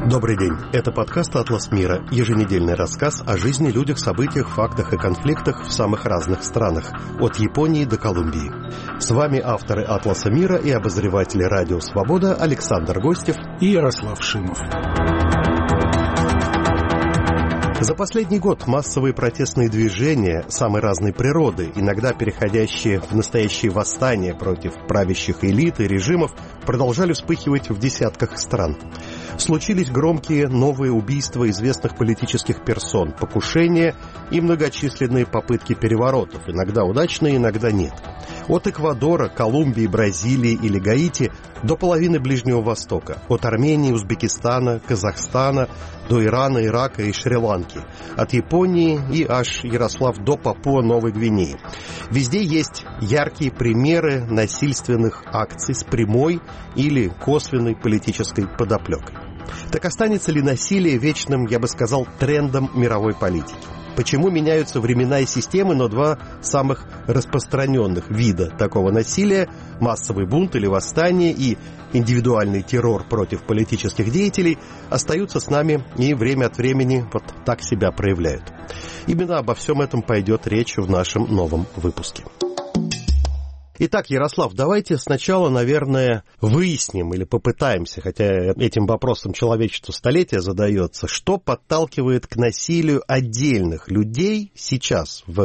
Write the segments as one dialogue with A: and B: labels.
A: Добрый день. Это подкаст «Атлас мира», еженедельный рассказ о жизни, людях, событиях, фактах и конфликтах в самых разных странах, от Японии до Колумбии. С вами авторы «Атласа мира» и обозреватели «Радио Свобода» Александр Гостев
B: и Ярослав Шимов.
A: За последний год массовые протестные движения самой разной природы, иногда переходящие в настоящие восстания против правящих элит и режимов, продолжали вспыхивать в десятках стран. Случились громкие новые убийства известных политических персон, покушения и многочисленные попытки переворотов, иногда удачные, иногда нет. От Эквадора, Колумбии, Бразилии или Гаити до половины Ближнего Востока, от Армении, Узбекистана, Казахстана до Ирана, Ирака и Шри-Ланки, от Японии и аж, Ярослав, до Папуа-Новой Гвинеи. Везде есть яркие примеры насильственных акций с прямой или косвенной политической подоплекой. Так останется ли насилие вечным, я бы сказал, трендом мировой политики? Почему меняются времена и системы, но два самых распространенных вида такого насилия – массовый бунт или восстание и индивидуальный террор против политических деятелей – остаются с нами и время от времени вот так себя проявляют? Именно обо всем этом пойдет речь в нашем новом выпуске. Итак, Ярослав, давайте сначала, наверное, выясним или попытаемся, хотя этим вопросом человечество столетия задается, что подталкивает к насилию отдельных людей сейчас, в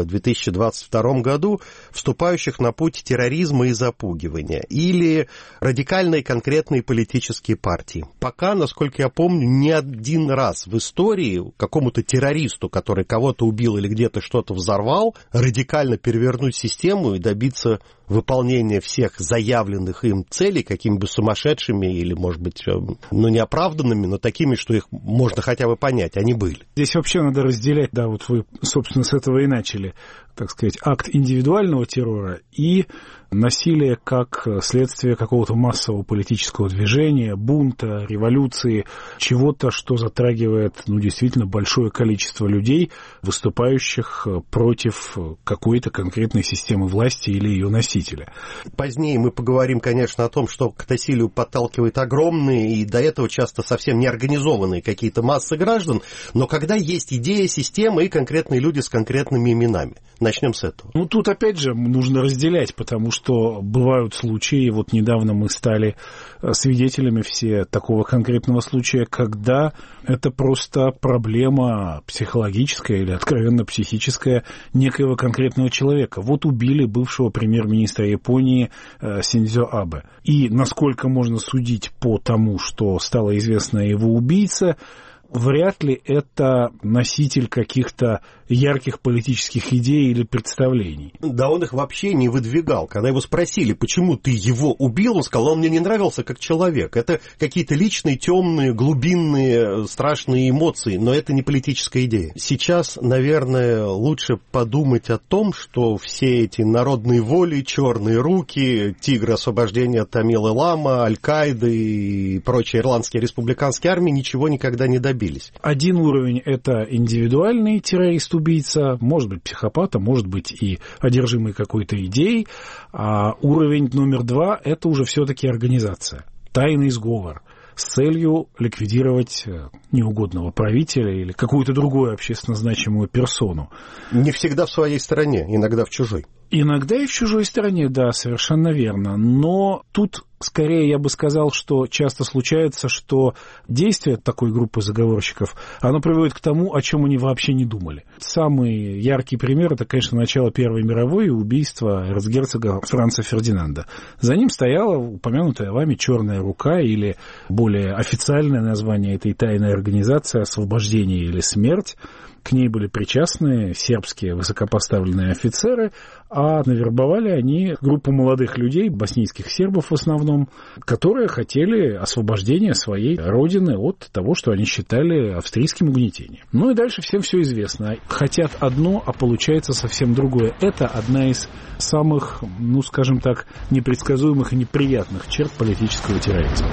A: 2022 году, вступающих на путь терроризма и запугивания, или радикальные конкретные политические партии. Пока, насколько я помню, ни один раз в истории какому-то террористу, который кого-то убил или где-то что-то взорвал, радикально перевернуть систему и добиться выполнения всех заявленных им целей, какими бы сумасшедшими или, может быть, неоправданными, но такими, что их можно хотя бы понять, они были.
B: Здесь вообще надо разделять, да, вот вы, собственно, с этого и начали, так сказать, акт индивидуального террора и насилие как следствие какого-то массового политического движения, бунта, революции, чего-то, что затрагивает, действительно большое количество людей, выступающих против какой-то конкретной системы власти или ее носителя.
A: Позднее мы поговорим, конечно, о том, что к насилию подталкивают огромные и до этого часто совсем неорганизованные какие-то массы граждан, но когда есть идея, система и конкретные люди с конкретными именами. Начнем с этого.
B: Тут опять же нужно разделять, потому что бывают случаи, вот недавно мы стали свидетелями все такого конкретного случая, когда это просто проблема психологическая или откровенно психическая некоего конкретного человека. Вот убили бывшего премьер-министра Японии Синдзо Абе. И насколько можно судить по тому, что стало известно о его убийце, вряд ли это носитель каких-то ярких политических идей или представлений.
A: Да он их вообще не выдвигал. Когда его спросили, почему ты его убил, он сказал, он мне не нравился как человек. Это какие-то личные, темные, глубинные, страшные эмоции, но это не политическая идея. Сейчас, наверное, лучше подумать о том, что все эти народные воли, черные руки, тигры освобождения от Тамилы Лама, Аль-Каиды и прочие ирландские республиканские армии ничего никогда не добились.
B: Один уровень – это индивидуальный террорист-убийца, может быть, психопата, может быть, и одержимый какой-то идеей. А уровень номер 2 – это уже все-таки организация, тайный сговор с целью ликвидировать неугодного правителя или какую-то другую общественно значимую персону.
A: Не всегда в своей стране, иногда в чужой.
B: Иногда и в чужой стране, да, совершенно верно. Но тут, скорее, я бы сказал, что часто случается, что действие такой группы заговорщиков, оно приводит к тому, о чем они вообще не думали. Самый яркий пример – это, конечно, начало Первой мировой и убийство эрцгерцога Франца Фердинанда. За ним стояла упомянутая вами «Черная рука» или более официальное название этой тайной организации «Освобождение или смерть». К ней были причастны сербские высокопоставленные офицеры, а навербовали они группу молодых людей, боснийских сербов в основном, которые хотели освобождения своей родины от того, что они считали австрийским угнетением. Ну и дальше всем все известно. Хотят одно, а получается совсем другое. Это одна из самых, скажем так, непредсказуемых и неприятных черт политического терроризма.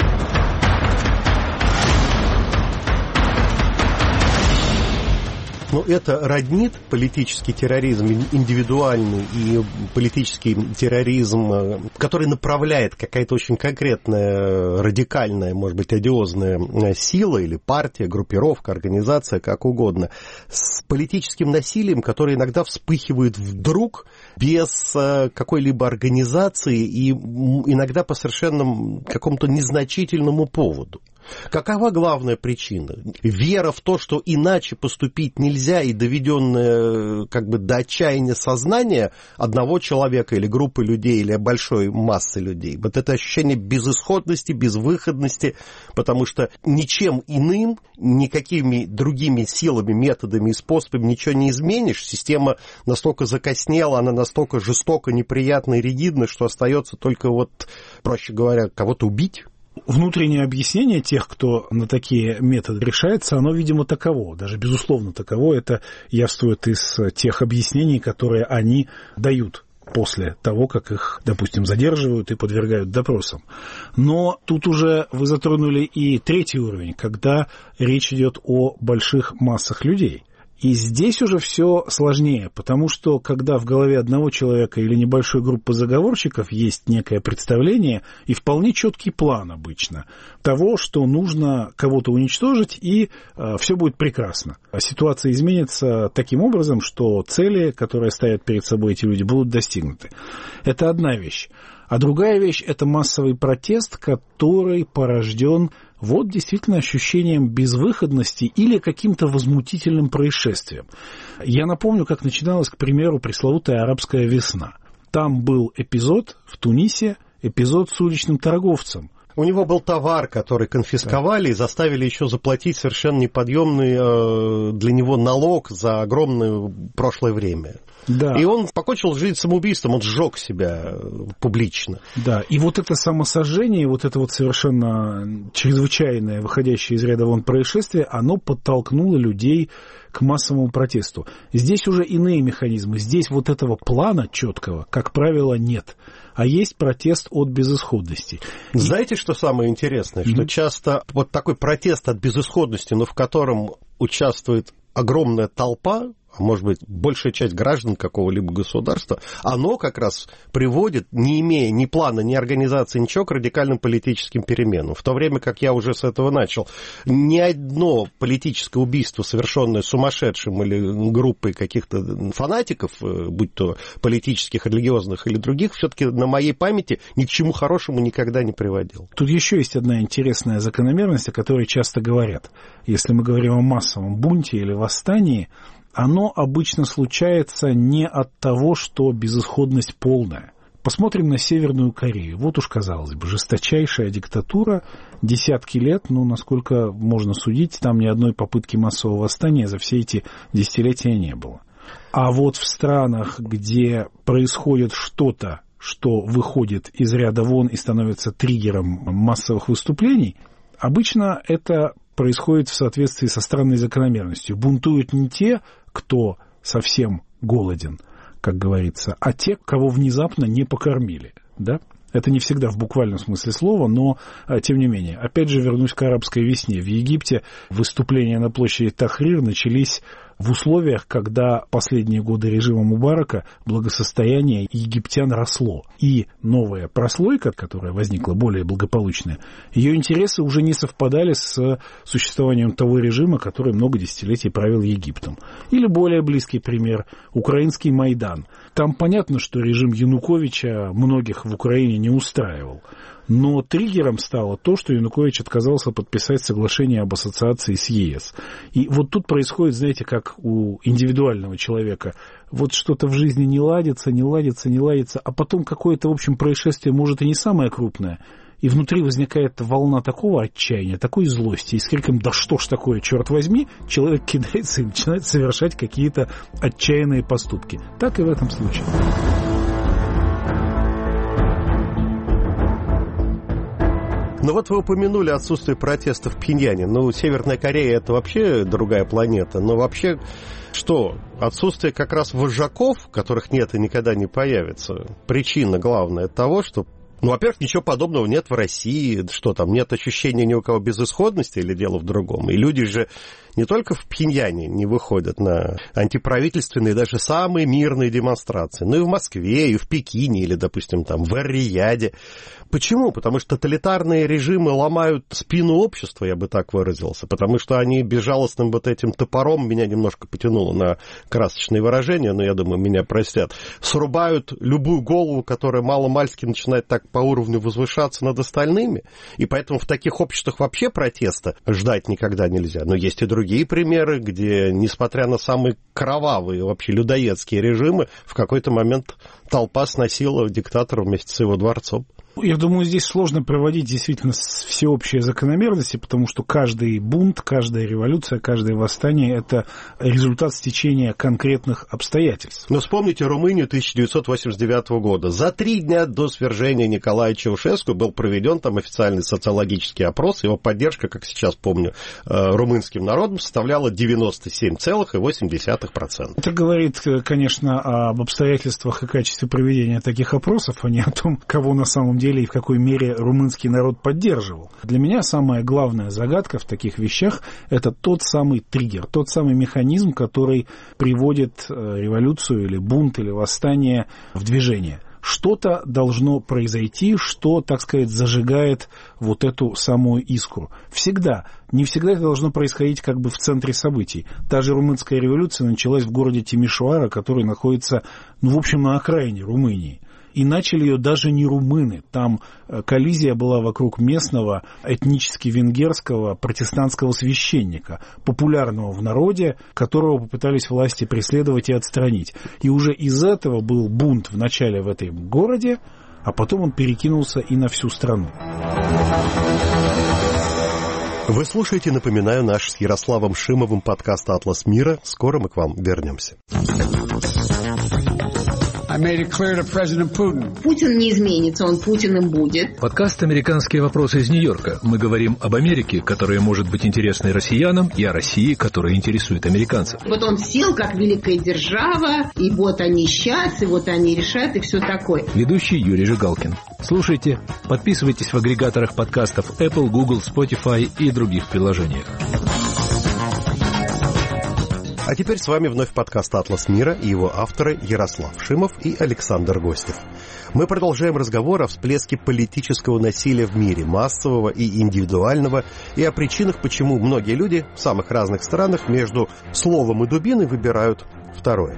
A: Но это роднит политический терроризм индивидуальный и политический терроризм, который направляет какая-то очень конкретная, радикальная, может быть, одиозная сила или партия, группировка, организация, как угодно, с политическим насилием, которое иногда вспыхивает вдруг без какой-либо организации и иногда по совершенно какому-то незначительному поводу. Какова главная причина? Вера в то, что иначе поступить нельзя, и доведенное до отчаяния сознания одного человека или группы людей, или большой массы людей. Вот это ощущение безысходности, безвыходности, потому что ничем иным, никакими другими силами, методами и способами ничего не изменишь. Система настолько закоснела, она настолько жестоко, неприятна и ригидна, что остается только, проще говоря, кого-то убить.
B: Внутреннее объяснение тех, кто на такие методы решается, оно, видимо, таково, даже безусловно таково. Это явствует из тех объяснений, которые они дают после того, как их, допустим, задерживают и подвергают допросам. Но тут уже вы затронули и третий уровень, когда речь идет о больших массах людей. И здесь уже все сложнее, потому что когда в голове одного человека или небольшой группы заговорщиков есть некое представление и вполне четкий план обычно того, что нужно кого-то уничтожить, и все будет прекрасно. Ситуация изменится таким образом, что цели, которые ставят перед собой эти люди, будут достигнуты. Это одна вещь. А другая вещь – это массовый протест, который порожден действительно ощущением безвыходности или каким-то возмутительным происшествием. Я напомню, как начиналась, к примеру, пресловутая арабская весна. Там был эпизод в Тунисе, эпизод с уличным торговцем.
A: У него был товар, который конфисковали и заставили еще заплатить совершенно неподъемный для него налог за огромное прошлое время.
B: Да.
A: И он покончил жизнь самоубийством, он сжег себя публично.
B: Да, и это самосожжение, это совершенно чрезвычайное, выходящее из ряда вон происшествие, оно подтолкнуло людей к массовому протесту. Здесь уже иные механизмы. Здесь этого плана четкого, как правило, нет. А есть протест от безысходности.
A: Знаете, что самое интересное? Что часто такой протест от безысходности, но в котором участвует огромная толпа, а может быть, большая часть граждан какого-либо государства, оно как раз приводит, не имея ни плана, ни организации, ничего, к радикальным политическим переменам. В то время, как я уже с этого начал, ни одно политическое убийство, совершенное сумасшедшим или группой каких-то фанатиков, будь то политических, религиозных или других, все-таки на моей памяти ни к чему хорошему никогда не приводил.
B: Тут еще есть одна интересная закономерность, о которой часто говорят. Если мы говорим о массовом бунте или восстании, оно обычно случается не от того, что безысходность полная. Посмотрим на Северную Корею. Уж, казалось бы, жесточайшая диктатура, десятки лет, насколько можно судить, там ни одной попытки массового восстания за все эти десятилетия не было. А в странах, где происходит что-то, что выходит из ряда вон и становится триггером массовых выступлений, обычно это происходит в соответствии со странной закономерностью. Бунтуют не те, кто совсем голоден, как говорится, а те, кого внезапно не покормили. Да? Это не всегда в буквальном смысле слова, но тем не менее. Опять же, вернусь к арабской весне. В Египте выступления на площади Тахрир начались в условиях, когда последние годы режима Мубарака благосостояние египтян росло. И новая прослойка, которая возникла более благополучная, ее интересы уже не совпадали с существованием того режима, который много десятилетий правил Египтом. Или более близкий пример – украинский Майдан. Там понятно, что режим Януковича многих в Украине не устраивал. Но триггером стало то, что Янукович отказался подписать соглашение об ассоциации с ЕС. И тут происходит, знаете, как у индивидуального человека. Что-то в жизни не ладится, а потом какое-то, в общем, происшествие, может, и не самое крупное. И внутри возникает волна такого отчаяния, такой злости. И с криком «да что ж такое, черт возьми!» человек кидается и начинает совершать какие-то отчаянные поступки. Так и в этом случае.
A: Ну вы упомянули отсутствие протеста в Пхеньяне. Северная Корея – это вообще другая планета. Но вообще, что? Отсутствие как раз вожаков, которых нет и никогда не появится. Причина главная того, что Ну, во-первых, ничего подобного нет в России. Что там, нет ощущения ни у кого безысходности или дело в другом? И люди же не только в Пхеньяне не выходят на антиправительственные, даже самые мирные демонстрации, но и в Москве, и в Пекине, или, допустим, там, в Эр-Рияде. Почему? Потому что тоталитарные режимы ломают спину общества, я бы так выразился, потому что они безжалостным вот этим топором, меня немножко потянуло на красочные выражения, но я думаю, меня простят, срубают любую голову, которая мало-мальски начинает так по уровню возвышаться над остальными, и поэтому в таких обществах вообще протеста ждать никогда нельзя. Но есть и другие примеры, где, несмотря на самые кровавые, вообще людоедские режимы, в какой-то момент толпа сносила диктатора вместе с его дворцом.
B: Я думаю, здесь сложно проводить действительно всеобщие закономерности, потому что каждый бунт, каждая революция, каждое восстание – это результат стечения конкретных обстоятельств.
A: Но вспомните Румынию 1989 года. За 3 дня до свержения Николая Чаушеску был проведен там официальный социологический опрос. Его поддержка, как сейчас помню, румынским народом составляла 97,8%.
B: Это говорит, конечно, об обстоятельствах и качестве проведения таких опросов, а не о том, кого на самом деле и в какой мере румынский народ поддерживал. Для меня самая главная загадка в таких вещах – это тот самый триггер, тот самый механизм, который приводит революцию или бунт или восстание в движение. Что-то должно произойти, что, так сказать, зажигает вот эту самую искру. Всегда. Не всегда это должно происходить как бы в центре событий. Та же румынская революция началась в городе Тимишоара, который находится, в общем, на окраине Румынии. И начали ее даже не румыны. Там коллизия была вокруг местного этнически венгерского протестантского священника, популярного в народе, которого попытались власти преследовать и отстранить. И уже из этого был бунт вначале в этом городе, а потом он перекинулся и на всю страну.
A: Вы слушаете, напоминаю, наш с Ярославом Шимовым подкаст «Атлас мира». Скоро мы к вам вернемся.
C: Путин не изменится, он Путиным будет.
D: Подкаст «Американские вопросы» из Нью-Йорка. Мы говорим об Америке, которая может быть интересной россиянам, и о России, которая интересует американцев.
C: Вот он сел как великая держава, и вот они сейчас, и вот они решают, и все такое.
D: Ведущий Юрий Жигалкин. Слушайте, подписывайтесь в агрегаторах подкастов Apple, Google, Spotify и других приложениях.
A: А теперь с вами вновь подкаст «Атлас мира» и его авторы Ярослав Шимов и Александр Гостев. Мы продолжаем разговор о всплеске политического насилия в мире, массового и индивидуального, и о причинах, почему многие люди в самых разных странах между словом и дубиной выбирают второе.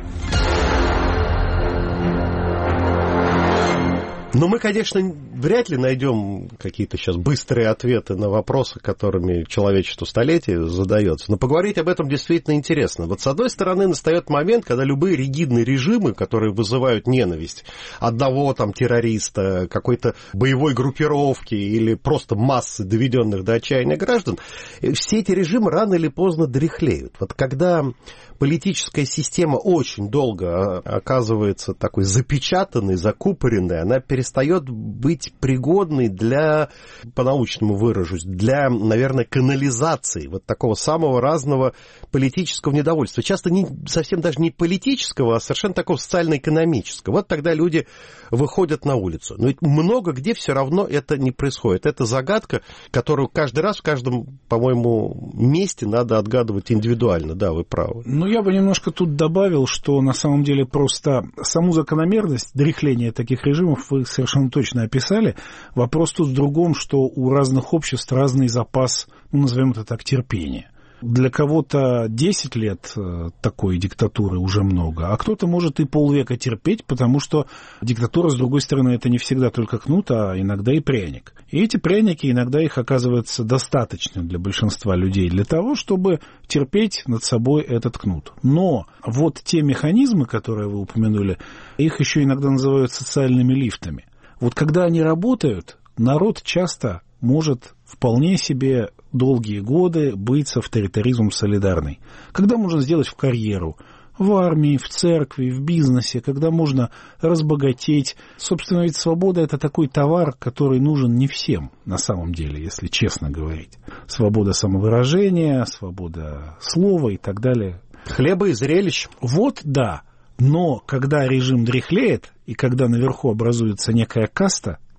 A: Но мы, конечно, вряд ли найдем какие-то сейчас быстрые ответы на вопросы, которыми человечеству столетия задается. Но поговорить об этом действительно интересно. Вот с одной стороны настает момент, когда любые ригидные режимы, которые вызывают ненависть одного там террориста, какой-то боевой группировки или просто массы доведенных до отчаяния граждан, все эти режимы рано или поздно дряхлеют. Вот когда политическая система очень долго оказывается такой запечатанной, закупоренной, она перестает быть пригодной для, по-научному выражусь, для, наверное, канализации вот такого самого разного политического недовольства. Часто не, совсем даже не политического, а совершенно такого социально-экономического. Вот тогда люди выходят на улицу. Но ведь много где все равно это не происходит. Это загадка, которую каждый раз в каждом, по-моему, месте надо отгадывать индивидуально. Да, вы правы.
B: Ну, я бы немножко тут добавил, что на самом деле просто саму закономерность дряхления таких режимов вы совершенно точно описали. Вопрос тут в другом, что у разных обществ разный запас, назовем это так, терпения. Для кого-то 10 лет такой диктатуры уже много, а кто-то может и полвека терпеть, потому что диктатура, с другой стороны, это не всегда только кнут, а иногда и пряник. И эти пряники, иногда их оказывается достаточно для большинства людей для того, чтобы терпеть над собой этот кнут. Но вот те механизмы, которые вы упомянули, их еще иногда называют социальными лифтами. Вот когда они работают, народ часто может вполне себе долгие годы быть с авторитаризмом солидарный. Когда можно сделать в карьеру, в армии, в церкви, в бизнесе, когда можно разбогатеть. Собственно, ведь свобода – это такой товар, который нужен не всем, на самом деле, если честно говорить. Свобода самовыражения, свобода слова и так далее.
A: Хлеба и зрелищ.
B: Вот да. Но когда режим дряхлеет, и когда наверху образуется некая каста,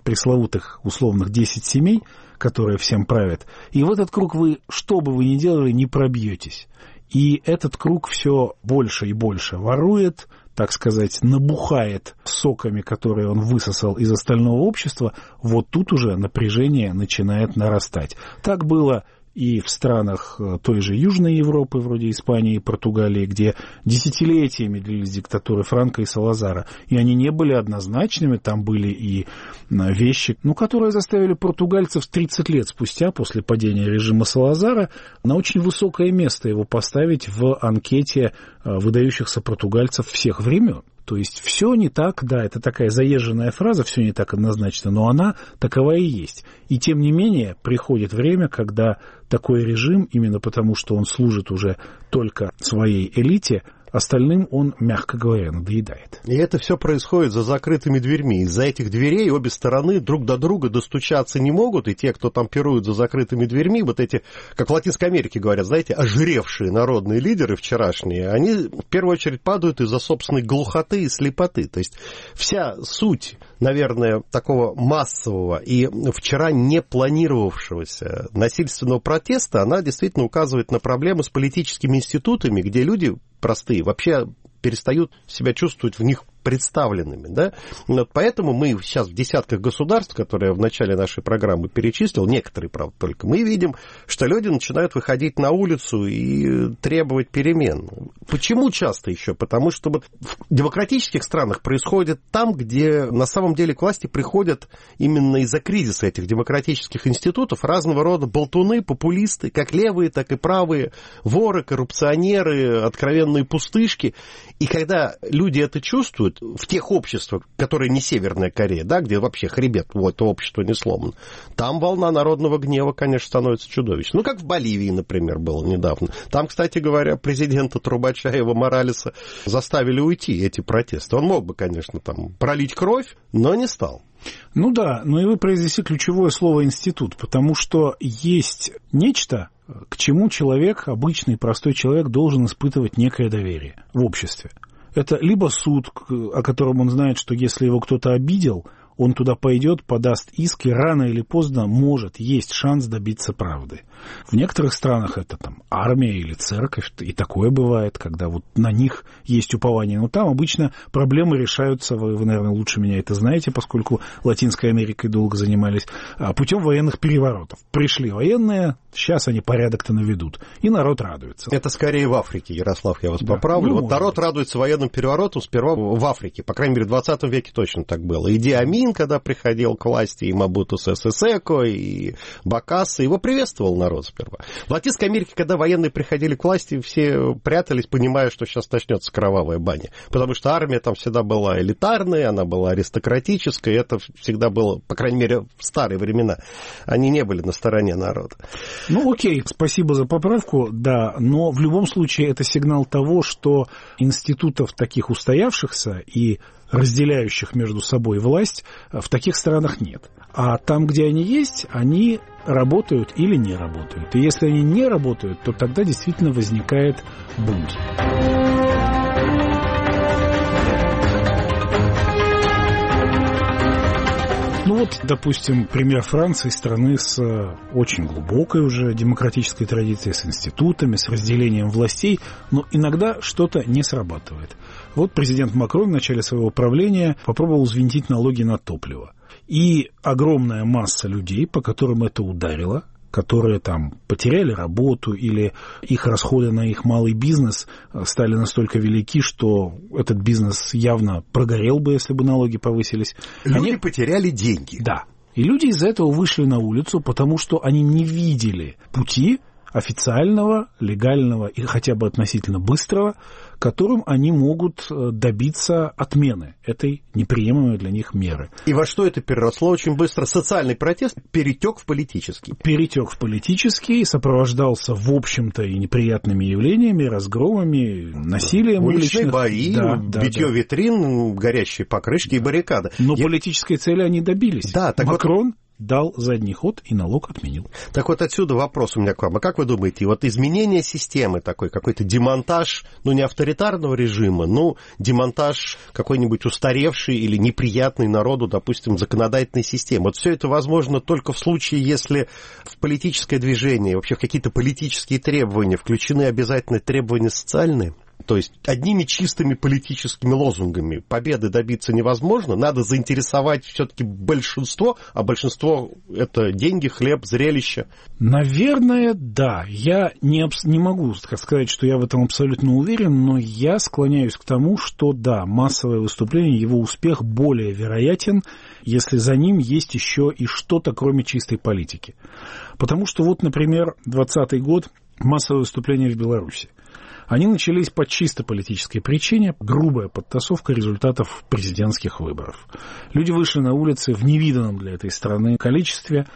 B: пресловутых условных 10 семей, которые всем правят. И в этот круг вы, что бы вы ни делали, не пробьетесь. И этот круг все больше и больше ворует, так сказать, набухает соками, которые он высосал из остального общества. Вот тут уже напряжение начинает нарастать. Так было и в странах той же Южной Европы, вроде Испании и Португалии, где десятилетиями длились диктатуры Франко и Салазара. И они не были однозначными, там были и вещи, которые заставили португальцев 30 лет спустя, после падения режима Салазара, на очень высокое место его поставить в анкете выдающихся португальцев всех времен. То есть все не так, да, это такая заезженная фраза, все не так однозначно, но она такова и есть. И тем не менее приходит время, когда такой режим, именно потому что он служит уже только своей элите, остальным он, мягко говоря, надоедает.
A: И это все происходит за закрытыми дверьми. Из-за этих дверей обе стороны друг до друга достучаться не могут, и те, кто там пируют за закрытыми дверьми, вот эти, как в Латинской Америке говорят, знаете, ожиревшие народные лидеры вчерашние, они в первую очередь падают из-за собственной глухоты и слепоты. То есть вся суть, наверное, такого массового и вчера не планировавшегося насильственного протеста, она действительно указывает на проблемы с политическими институтами, где люди простые вообще перестают себя чувствовать в них представленными. Да? Вот поэтому мы сейчас в десятках государств, которые я в начале нашей программы перечислил, некоторые, правда, только, мы видим, что люди начинают выходить на улицу и требовать перемен. Почему часто еще? Потому что вот в демократических странах происходит там, где на самом деле к власти приходят именно из-за кризиса этих демократических институтов разного рода болтуны, популисты, как левые, так и правые, воры, коррупционеры, откровенные пустышки. И когда люди это чувствуют, в тех обществах, которые не Северная Корея, да, где вообще хребет у этого общества не сломан, там волна народного гнева, конечно, становится чудовищной. Как в Боливии, например, было недавно. Там, кстати говоря, президента Трубача и Эво Моралеса заставили уйти эти протесты. Он мог бы, конечно, там пролить кровь, но не стал.
B: Ну да, но и вы произнесли ключевое слово «институт», потому что есть нечто, к чему человек, обычный простой человек, должен испытывать некое доверие в обществе. Это либо суд, о котором он знает, что если его кто-то обидел, он туда пойдет, подаст иск, и рано или поздно есть шанс добиться правды. В некоторых странах это там армия или церковь, и такое бывает, когда вот на них есть упование. Но там обычно проблемы решаются, вы, наверное, лучше меня это знаете, поскольку Латинской Америкой долго занимались, путем военных переворотов. Пришли военные, сейчас они порядок-то наведут, и народ радуется.
A: Это скорее в Африке, Ярослав, я вас поправлю. Вот народ радуется военным переворотам сперва в Африке, по крайней мере, в 20 веке точно так было. Иди Амин, когда приходил к власти, и Мабуту Сесе Секо, и Бокассо, его приветствовал народ сперва. В Латинской Америке, когда военные приходили к власти, все прятались, понимая, что сейчас начнется кровавая баня. Потому что армия там всегда была элитарная, она была аристократической, и это всегда было, по крайней мере, в старые времена. Они не были на стороне народа.
B: Ну, окей, спасибо за поправку, да, но в любом случае это сигнал того, что институтов таких устоявшихся и разделяющих между собой власть в таких странах нет. А там, где они есть, они работают или не работают. И если они не работают, то тогда действительно возникает бунт. Ну вот, допустим, пример Франции, страны с очень глубокой уже демократической традицией, с институтами, с разделением властей, но иногда что-то не срабатывает. Вот президент Макрон в начале своего правления попробовал взвинтить налоги на топливо. И огромная масса людей, по которым это ударило, которые там потеряли работу или их расходы на их малый бизнес стали настолько велики, что этот бизнес явно прогорел бы, если бы налоги повысились.
A: Люди потеряли деньги.
B: Да. И люди из-за этого вышли на улицу, потому что они не видели пути официального, легального и хотя бы относительно быстрого, которым они могут добиться отмены этой неприемлемой для них меры.
A: И во что это переросло очень быстро? Социальный протест перетек в политический.
B: Перетек в политический, сопровождался, в общем-то, и неприятными явлениями, разгромами, насилием
A: уличных.
B: Уличные
A: бои, битье витрин, горящие покрышки и баррикады.
B: Но политической цели они добились.
A: Да, так
B: Макрон дал задний ход и налог отменил.
A: Так вот отсюда вопрос у меня к вам. А как вы думаете, вот изменение системы такой, какой-то демонтаж, не авторитарного режима, демонтаж какой-нибудь устаревший или неприятный народу, допустим, законодательной системы. Вот все это возможно только в случае, если в политическое движение, вообще в какие-то политические требования включены обязательно требования социальные? То есть одними чистыми политическими лозунгами победы добиться невозможно, надо заинтересовать все-таки большинство, а большинство – это деньги, хлеб, зрелище.
B: Наверное, да. Я не могу сказать, что я в этом абсолютно уверен, но я склоняюсь к тому, что да, массовое выступление, его успех более вероятен, если за ним есть еще и что-то, кроме чистой политики. Потому что вот, например, 2020 год, массовое выступление в Беларуси. Они начались по чисто политической причине, грубая подтасовка результатов президентских выборов. Люди вышли на улицы в невиданном для этой страны количестве,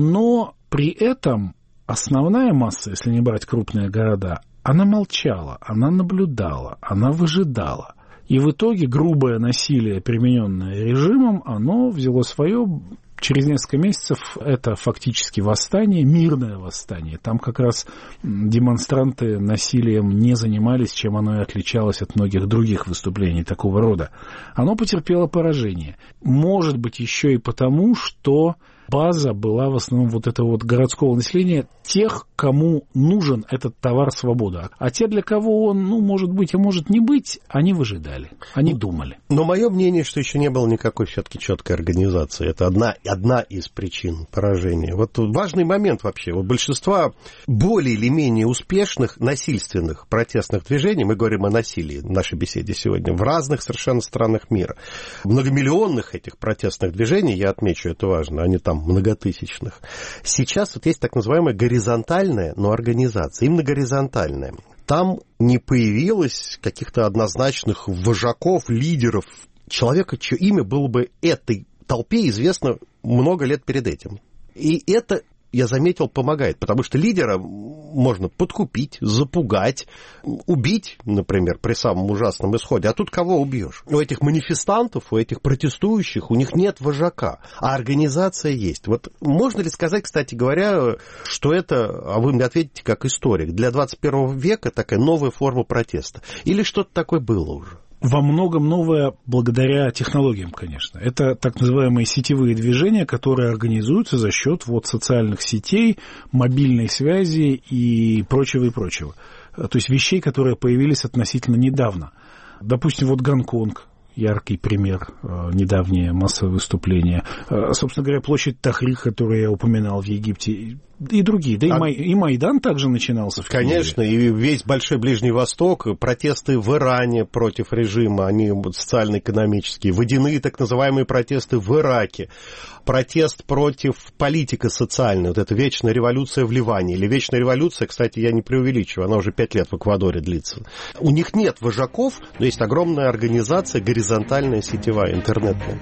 B: но при этом основная масса, если не брать крупные города, она молчала, она наблюдала, она выжидала. И в итоге грубое насилие, примененное режимом, оно взяло свое. Через несколько месяцев это фактически восстание, мирное восстание. Там как раз демонстранты насилием не занимались, чем оно и отличалось от многих других выступлений такого рода. Оно потерпело поражение. Может быть, еще и потому, что база была в основном вот этого вот городского населения, тех, кому нужен этот товар свобода. А те, для кого он, может быть, и может не быть, они выжидали, они думали.
A: Но мое мнение, что еще не было никакой все-таки четкой организации. Это одна из причин поражения. Вот важный момент вообще. Вот большинство более или менее успешных насильственных протестных движений, мы говорим о насилии в нашей беседе сегодня, в разных совершенно странах мира. Многомиллионных этих протестных движений, я отмечу, это важно, они там многотысячных. Сейчас вот есть так называемая горизонтальная, но организация, именно горизонтальная. Там не появилось каких-то однозначных вожаков, лидеров, человека, чье имя было бы этой толпе известно много лет перед этим. И это, я заметил, помогает, потому что лидера можно подкупить, запугать, убить, например, при самом ужасном исходе. А тут кого убьешь? У этих манифестантов, у этих протестующих, у них нет вожака, а организация есть. Вот можно ли сказать, кстати говоря, что это, а вы мне ответите как историк, для 21 века такая новая форма протеста? Или что-то такое было уже?
B: Во многом новое благодаря технологиям, конечно. Это так называемые сетевые движения, которые организуются за счет социальных сетей, мобильной связи и прочего, и прочего. То есть вещей, которые появились относительно недавно. Допустим, Гонконг. Яркий пример, недавнее массовое выступление. Собственно говоря, площадь Тахрир, которую я упоминал в Египте, и другие. Да и Майдан также начинался в Киеве.
A: Конечно, и весь Большой Ближний Восток, протесты в Иране против режима, они социально-экономические, водяные так называемые протесты в Ираке, протест против политики социальной, вот эта вечная революция в Ливане, или вечная революция, кстати, я не преувеличиваю, она уже 5 лет в Эквадоре длится. У них нет вожаков, но есть огромная организация, горизонтальная, сетевая, интернетная.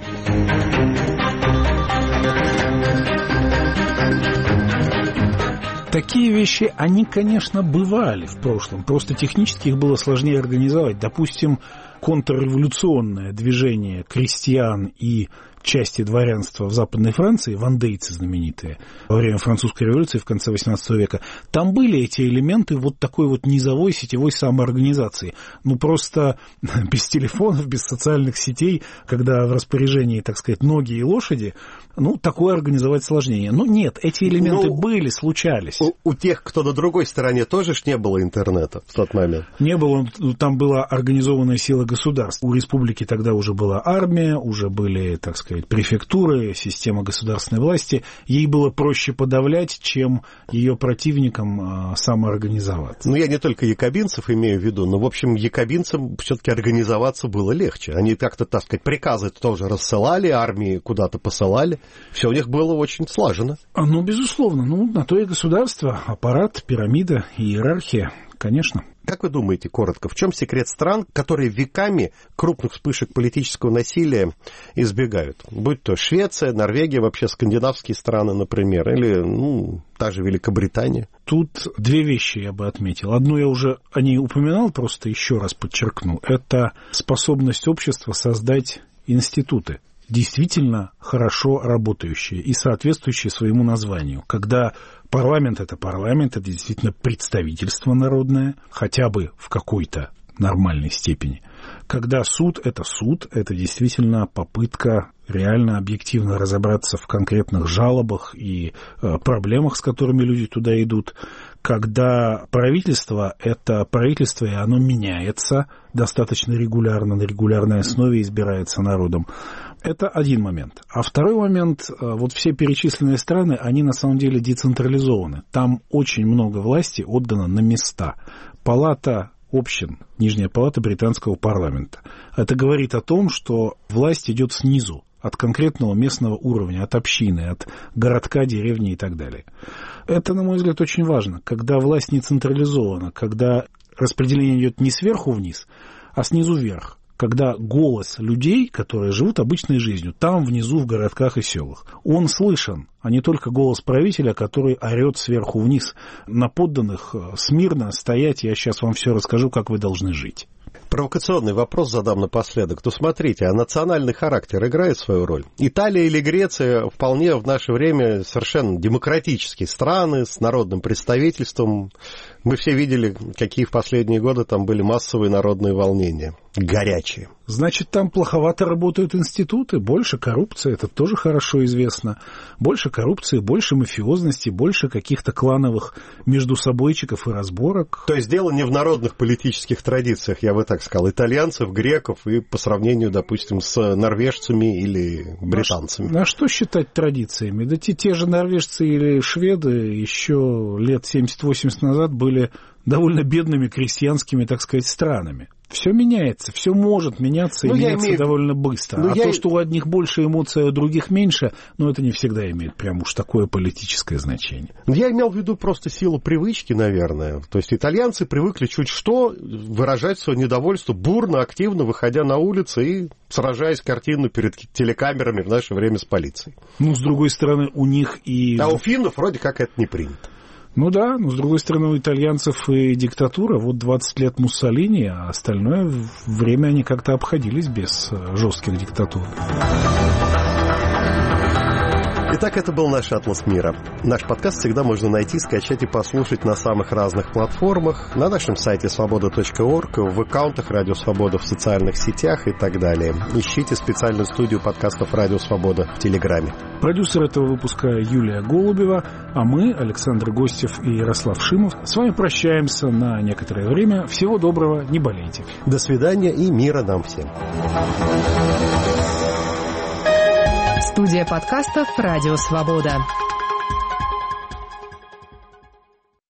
B: Такие вещи, они, конечно, бывали в прошлом, просто технически их было сложнее организовать. Допустим, контрреволюционное движение крестьян и части дворянства в Западной Франции, вандейцы знаменитые, во время французской революции в конце XVIII века, там были эти элементы такой низовой сетевой самоорганизации. Просто без телефонов, без социальных сетей, когда в распоряжении, так сказать, ноги и лошади, такое организовать сложнее. Но нет, эти элементы были, случались.
A: У тех, кто на другой стороне, тоже ж не было интернета в тот момент?
B: Не было, там была организованная сила государств. У республики тогда уже была армия, уже были, так сказать, префектуры, система государственной власти. Ей было проще подавлять, чем ее противникам самоорганизоваться.
A: Я не только якобинцев имею в виду, но, в общем, якобинцам все-таки организоваться было легче. Они как-то, так сказать, приказы тоже рассылали, армии куда-то посылали. Все у них было очень слажено.
B: Безусловно. На то и государство, аппарат, пирамида, иерархия, конечно.
A: Как вы думаете, коротко, в чем секрет стран, которые веками крупных вспышек политического насилия избегают? Будь то Швеция, Норвегия, вообще скандинавские страны, например, или, та же Великобритания.
B: Тут две вещи я бы отметил. Одну я уже о ней упоминал, просто еще раз подчеркну. Это способность общества создать институты. действительно хорошо работающее и соответствующее своему названию. Когда парламент – это действительно представительство народное, хотя бы в какой-то нормальной степени. Когда суд – это действительно попытка реально объективно разобраться в конкретных жалобах и проблемах, с которыми люди туда идут. Когда правительство – это правительство, и оно меняется достаточно регулярно, на регулярной основе избирается народом. Это один момент. А второй момент, вот все перечисленные страны, они на самом деле децентрализованы. Там очень много власти отдано на места. Палата общин, Нижняя палата британского парламента. Это говорит о том, что власть идет снизу, от конкретного местного уровня, от общины, от городка, деревни и так далее. Это, на мой взгляд, очень важно, когда власть не централизована, когда распределение идет не сверху вниз, а снизу вверх. Когда голос людей, которые живут обычной жизнью, там внизу в городках и селах, он слышен, а не только голос правителя, который орет сверху вниз на подданных: смирно стоять, я сейчас вам все расскажу, как вы должны жить.
A: Провокационный вопрос задам напоследок. То смотрите, а национальный характер играет свою роль? Италия или Греция вполне в наше время совершенно демократические страны с народным представительством. Мы все видели, какие в последние годы там были массовые народные волнения. Горячие.
B: Значит, там плоховато работают институты, больше коррупции, это тоже хорошо известно. Больше коррупции, больше мафиозности, больше каких-то клановых междусобойчиков и разборок.
A: То есть дело не в народных политических традициях, я бы так сказал, итальянцев, греков и по сравнению, допустим, с норвежцами или британцами.
B: А что считать традициями? Да те же норвежцы или шведы еще лет 70-80 назад были довольно бедными крестьянскими, так сказать, странами. Все меняется, все может меняться и меняться довольно быстро. То, что у одних больше эмоций, а у других меньше, это не всегда имеет прям уж такое политическое значение.
A: Я имел в виду просто силу привычки, наверное. То есть итальянцы привыкли чуть что выражать свое недовольство бурно, активно, выходя на улицы и сражаясь картинно перед телекамерами в наше время с полицией.
B: С другой стороны, у них и...
A: А у финнов вроде как это не принято.
B: Да, но с другой стороны у итальянцев и диктатура. 20 лет Муссолини, а остальное время они как-то обходились без жестких диктатур.
A: Итак, это был наш «Атлас мира». Наш подкаст всегда можно найти, скачать и послушать на самых разных платформах, на нашем сайте svoboda.org, в аккаунтах «Радио Свобода» в социальных сетях и так далее. Ищите специальную студию подкастов «Радио Свобода» в Телеграме.
B: Продюсер этого выпуска Юлия Голубева, а мы, Александр Гостев и Ярослав Шимов, с вами прощаемся на некоторое время. Всего доброго, не болейте.
A: До свидания и мира нам всем.
E: Студия подкастов «Радио Свобода».